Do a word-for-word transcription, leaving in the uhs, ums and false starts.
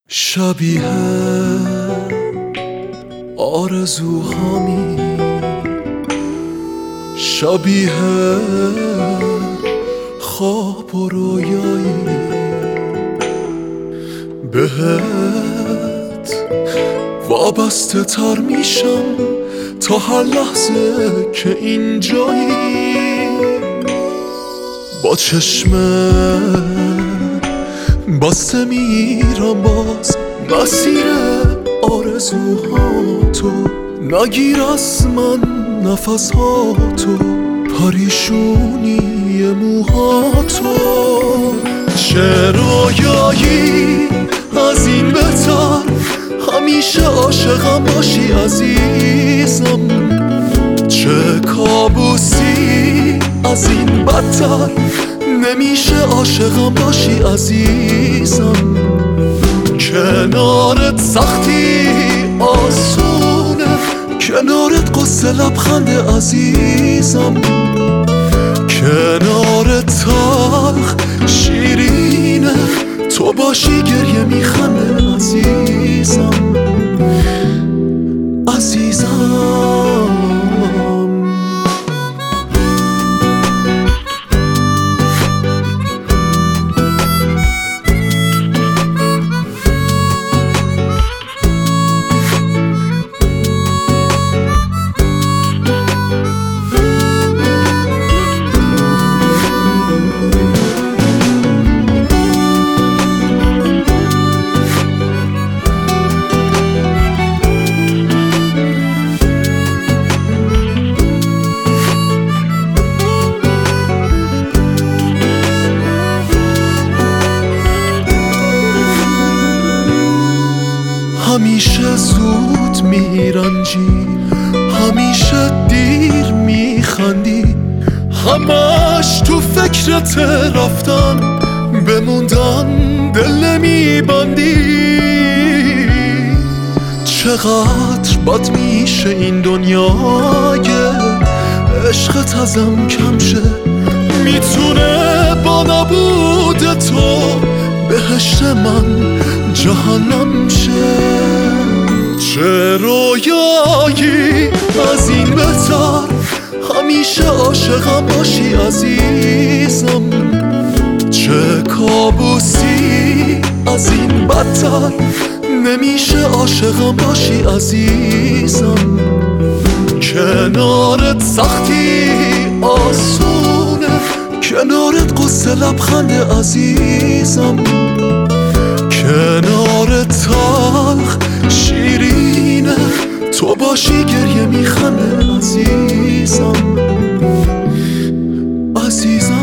شبیه آرزوهامی، شبیه خواب و رویایی، بهت وابسته تر میشم تا هر لحظه که اینجایی. با چشم بسته میرم باز مسیر آرزوهاتو، نگیر از من نفساتو، پریشونی موهاتو. چه رویایی از این بهتر، همیشه عاشقم باشی عزیزم. چه کابوسی از این بدتر، نمیشه عاشقم باشی عزیزم. کنارت سختی آسونه، کنارت قصه لبخند عزیزم. کنارت تلخ شیرینه، تو باشی گریه میخنده عزیزم. عزیزم همیشه زود میرنجی، همیشه دیر میخندی، همش تو فکرت رفتن بموندن دل میبندی. چقدر بد میشه این دنیای عشقت ازم کم شه، میتونه با نبود تو بهشت من جهنم شه. چه رویایی از این بهتر، همیشه عاشقم باشی عزیزم. چه کابوسی از این بدتر، نمیشه عاشقم باشی عزیزم. کنارت سختی آسونه، کنارت قصه لبخند عزیزم. کنارت تلخ شیرینه، تو باشی گریه میخنده عزیزم. عزیزم